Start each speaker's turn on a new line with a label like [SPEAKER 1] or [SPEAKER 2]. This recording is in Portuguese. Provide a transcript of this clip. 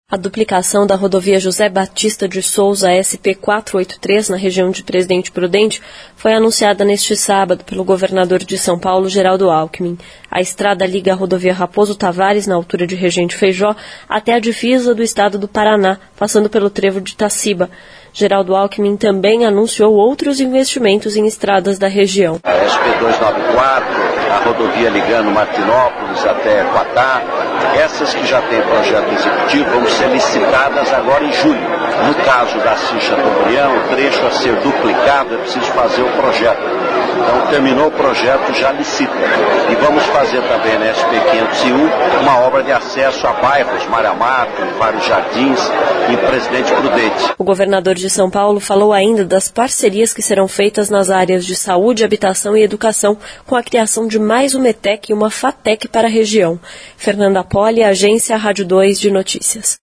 [SPEAKER 1] A duplicação da rodovia José Batista de Souza SP-483 na região de Presidente Prudente foi anunciada neste sábado pelo governador de São Paulo, Geraldo Alckmin. A estrada liga a rodovia Raposo Tavares, na altura de Regente Feijó, até a divisa do estado do Paraná, passando pelo trevo de Itaciba. Geraldo Alckmin também anunciou outros investimentos em estradas da região.
[SPEAKER 2] A SP-294, a rodovia ligando Martinópolis até Quatá, essas que já têm projeto executivo vão ser licitadas agora em julho. No caso da Assis Chateaubriand, o trecho a ser duplicado, é preciso fazer o projeto. Então, terminou o projeto, já licita. E vamos fazer também na SP-501 uma obra de acesso a bairros, Maramato, vários jardins, em Presidente Prudente.
[SPEAKER 1] O governador de São Paulo falou ainda das parcerias que serão feitas nas áreas de saúde, habitação e educação, com a criação de mais uma ETEC e uma FATEC para a região. Fernanda Poli, Agência Rádio 2 de Notícias.